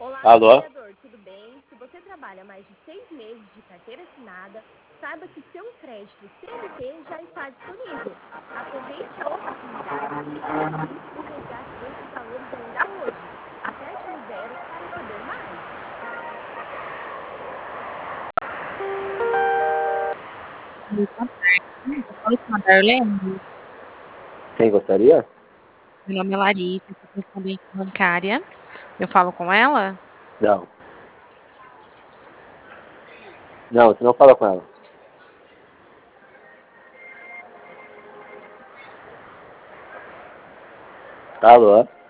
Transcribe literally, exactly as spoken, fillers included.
Olá, Alô? trabalhador, tudo bem? Se você trabalha mais de seis meses de carteira assinada, saiba que seu crédito C L T já está disponível. Aproveite a oportunidade e solicite o resgate desses valores ainda hoje. Aperte no zero para saber mais. Oi, boa tarde. Eu falo com a Darlene. Quem gostaria? Meu nome é Larissa, eu sou correspondente bancária. Eu falo com ela? Não. Não, você não fala com ela. Alô?